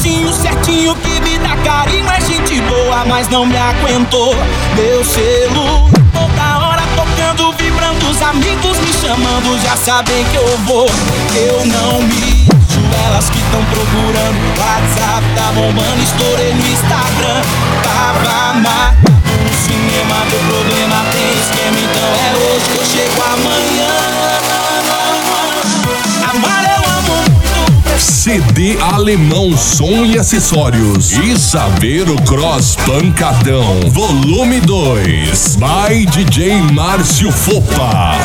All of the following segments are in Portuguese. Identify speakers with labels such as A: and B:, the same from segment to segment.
A: baixinho, certinho, que me dá carinho. É gente boa, mas não me aguentou. Meu selo toda hora tocando, vibrando, os amigos me chamando, já sabem que eu vou. Eu não me acho, elas que tão procurando. WhatsApp tá bombando, estourei no Instagram. Tava marcado no cinema, deu problema, tem esquema, então é hoje que eu chego amanhã. Amar eu amo muito.
B: CD Alemão Som e Acessórios e Saveiro Cross Pancadão Volume 2 by DJ Márcio Fopa.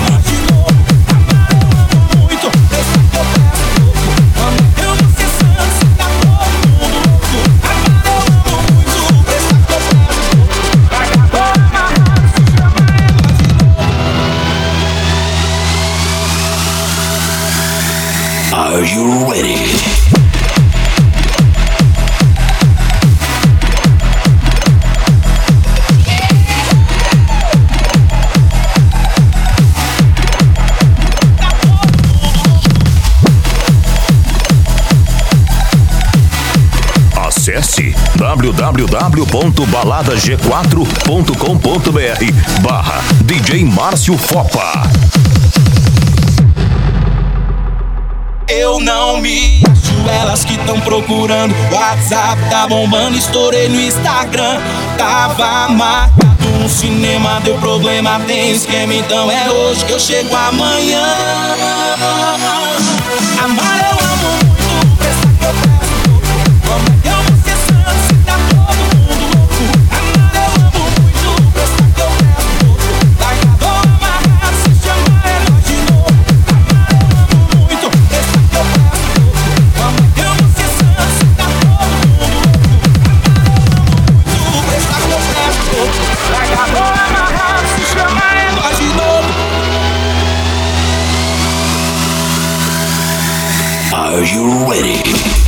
C: Are you ready? Acesse www.baladag4.com.br/DJ Márcio Fopa.
A: Eu não me acho, elas que tão procurando. WhatsApp tá bombando, estourei no Instagram. Tava marcado no cinema, deu problema, tem esquema, então é hoje que eu chego amanhã. Amar eu amo muito, prestar que eu peço. Como é que eu vou ser santo se tá todo mundo louco? Amar eu amo muito, prestar que eu peço. Largador amarrado, se chamar é nós de novo. Amar eu amo muito, prestar que eu peço. Como é que eu vou ser santo se tá todo mundo louco? Amar eu amo muito, prestar que eu peço. Largador amarrado, se chamar é nós de novo.
C: Are you ready?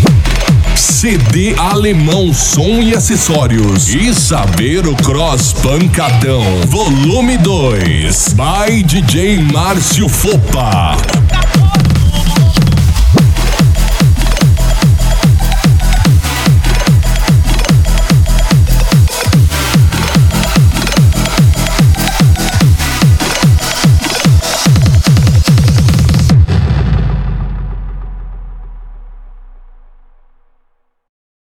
B: CD Alemão Som e Acessórios e Saveiro Cross Pancadão Volume 2 by DJ Márcio Fopa.